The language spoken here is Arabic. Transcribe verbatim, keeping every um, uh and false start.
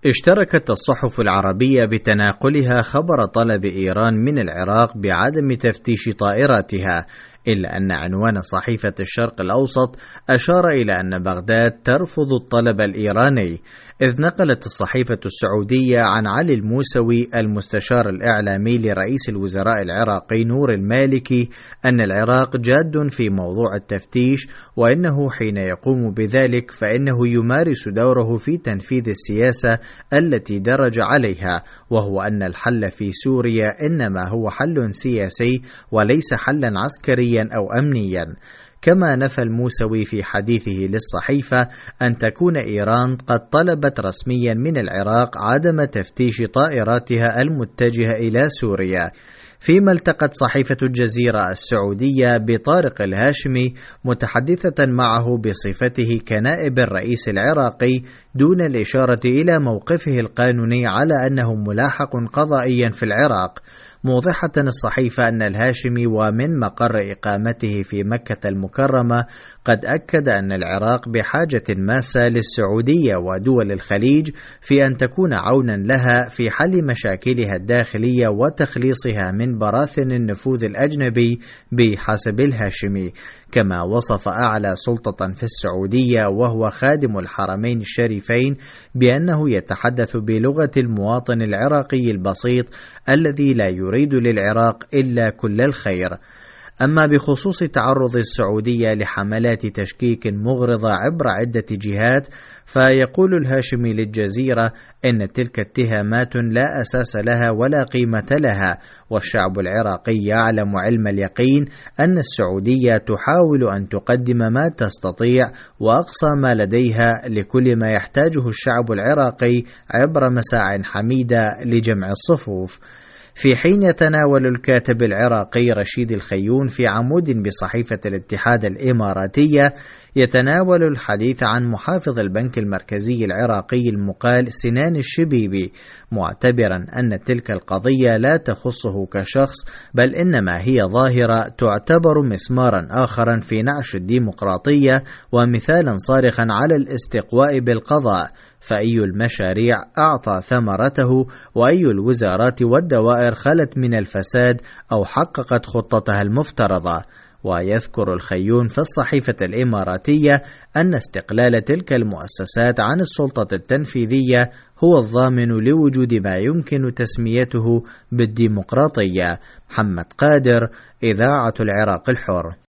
اشتركت الصحف العربية بتناقلها خبر طلب إيران من العراق بعدم تفتيش طائراتها، إلا أن عنوان صحيفة الشرق الأوسط أشار إلى أن بغداد ترفض الطلب الإيراني، إذ نقلت الصحيفة السعودية عن علي الموسوي المستشار الإعلامي لرئيس الوزراء العراقي نور المالكي أن العراق جاد في موضوع التفتيش، وإنه حين يقوم بذلك فإنه يمارس دوره في تنفيذ السياسة التي درج عليها، وهو أن الحل في سوريا إنما هو حل سياسي وليس حلا عسكريا أو أمنيا. كما نفى الموسوي في حديثه للصحيفة أن تكون إيران قد طلبت رسميا من العراق عدم تفتيش طائراتها المتجهة إلى سوريا. فيما التقت صحيفة الجزيرة السعودية بطارق الهاشمي متحدثة معه بصفته كنائب الرئيس العراقي دون الإشارة إلى موقفه القانوني على أنه ملاحق قضائيا في العراق، موضحة الصحيفة أن الهاشمي ومن مقر إقامته في مكة المكرمة قد أكد أن العراق بحاجة ماسة للسعودية ودول الخليج في أن تكون عونا لها في حل مشاكلها الداخلية وتخليصها من براثن النفوذ الأجنبي بحسب الهاشمي. كما وصف أعلى سلطة في السعودية وهو خادم الحرمين الشريفين بأنه يتحدث بلغة المواطن العراقي البسيط الذي لا يريد للعراق إلا كل الخير. أما بخصوص تعرض السعودية لحملات تشكيك مغرضة عبر عدة جهات، فيقول الهاشمي للجزيرة إن تلك اتهامات لا أساس لها ولا قيمة لها، والشعب العراقي يعلم علم اليقين أن السعودية تحاول أن تقدم ما تستطيع وأقصى ما لديها لكل ما يحتاجه الشعب العراقي عبر مساع حميدة لجمع الصفوف. في حين يتناول الكاتب العراقي رشيد الخيون في عمود بصحيفة الاتحاد الإماراتية يتناول الحديث عن محافظ البنك المركزي العراقي المقال سنان الشبيبي، معتبرا أن تلك القضية لا تخصه كشخص، بل إنما هي ظاهرة تعتبر مسمارا آخرا في نعش الديمقراطية ومثالا صارخا على الاستقواء بالقضاء، فأي المشاريع أعطى ثمرته وأي الوزارات والدوائر خلت من الفساد أو حققت خطتها المفترضة. ويذكر الخيون في الصحيفة الإماراتية أن استقلال تلك المؤسسات عن السلطة التنفيذية هو الضامن لوجود ما يمكن تسميته بالديمقراطية. محمد قادر، إذاعة العراق الحر.